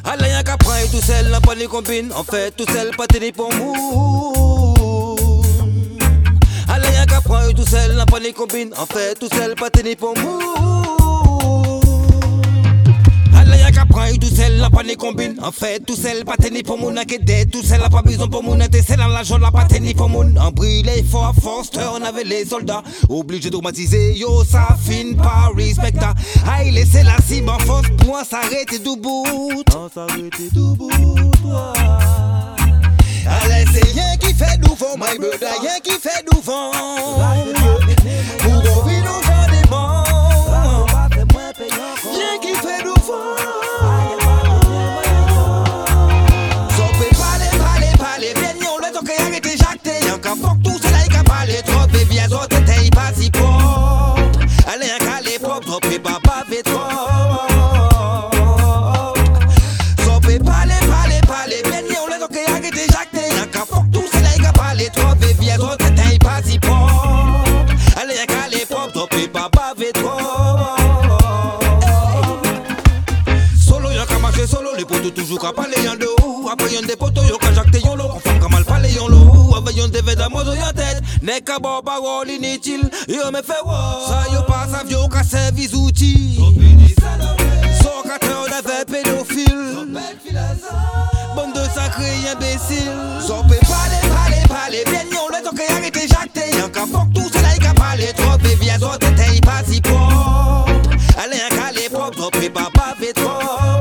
Allez, y'a qu'à prendre tout seul, n'a pas ni combine. En fait, tout seul, pas tenir pour mou. Allez, y'a qu'à prendre tout seul, n'a pas ni combine. En fait, tout seul, pas tenir pour mou. Allez, y'a qu'à prendre tout seul, n'a pas ni combine. En fait, tout seul, pas tenir pour moun. N'a qu'aidé, tout seul, n'a pas besoin pour moun. T'es seul dans la jaune, n'a pas tenir pour moun. En brûlé fort, Forster, on avait les soldats. Obligé d'automatiser, yo, ça fin pas respecta. Aïe, laissez la cible en force pour s'arrêter du bout. S'arrêter du bout, toi. Allez, c'est rien qui fait du vent, my brother, rien qui fait du vent. Pour ouvrir nos gens des bons. Rien qui fait du vent. So peut parler, bien yon le temps qu'il arrête jacter. Y'en qu'à fuck tout cela, il qu'à parler trop, baby, à autres t'es pas si propre. Allez, y'en qu'à les propres, trop, et papa fait trop. So peut parler, bien yon le temps qu'il arrête jacter. Y'en qu'à fuck tout cela, il qu'à parler trop, baby, à autres t'es pas si propre. Allez, y'en qu'à les propres, trop, et papa fait trop. Solo, les potos toujours qu'à parler en dos. Après y'en des potos, y'en qu'à jacter y'en l'eau. On fait qu'à mal parler y'en l'eau. Avec y'en des vêtements dans y'en tête. N'est qu'à bon parole inutile. Y'en me fait wow. Ça y'en passe à vieux qu'à service outils. Son qu'à terre d'avait pédophile. Bande de sacrés imbéciles. Son peut parler. Bien y'en le temps qu'il arrête jacter. Y'en qu'à fuck tout cela, y'en qu'à parler trop. Baby, à toi t'es pas si propre. Allez, y'en qu'à les propres, trop, et papa fait trop.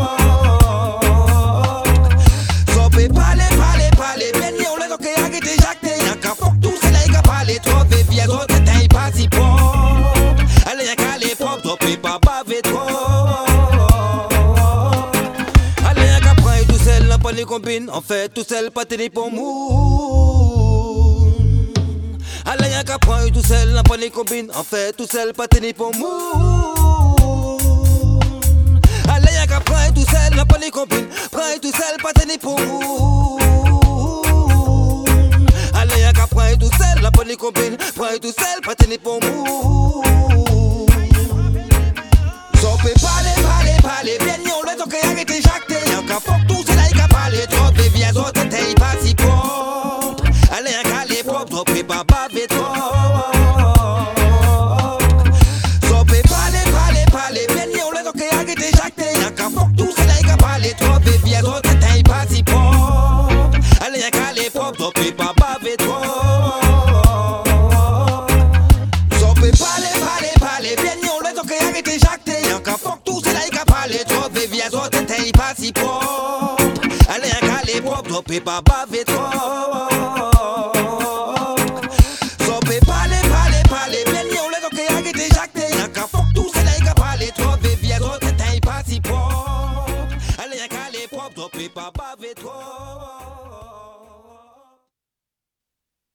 Parler, bien yon le temps qu'il arrête jacter. Y'en qu'à fuck tout cela, y'en qu'à parler trop, baby, à toi t'es pas si propre. Allez, y'en qu'à les propres, trop, et papa fait trop. Allez, y'en qu'à prendre tout seul, n'a pas ni combine. En fait, tout seul, pas tenir pour mou. Allez, y'en qu'à prendre tout seul, n'a pas ni combine. En fait, tout seul, pas tenir pour mou. Allez, y'en qu'à prendre tout seul, n'a pas ni combine. Prends tout seul, pas tenir pour mou. Allez, y'a qu'à prendre tout seul, la bonne combine. Prends tout seul, pas tenir pour mou. So peut parler, bien yon le temps qu'il arrête jacter. Y'a qu'à fuck tout cela, y'a qu'à parler trop, baby, à toi t'es pas si propre. Allez, y'a qu'à les propres, trop, et papa fait trop. So peut parler, bien yon le temps qu'il arrête jacter. Y'a qu'à fuck tout cela, y'a qu'à parler trop, baby, à toi t'es pas si propre. Allez, y'a qu'à les propres, trop, et papa fait trop. So peut parler, bien yon le temps qu'il arrête jacter. Y'en qu'à fuck tout cela, y'a qu'à parler trop, baby, à toi t'es pas si propre. Allez, y'a qu'à les propres, trop, et papa fait trop. So peut parler, bien yon le temps qu'il arrête jacter. Y'en qu'à fuck tout cela, y'a qu'à parler trop, baby, à toi t'es pas si propre. Allez, y'a qu'à les propres, trop, et papa fait trop.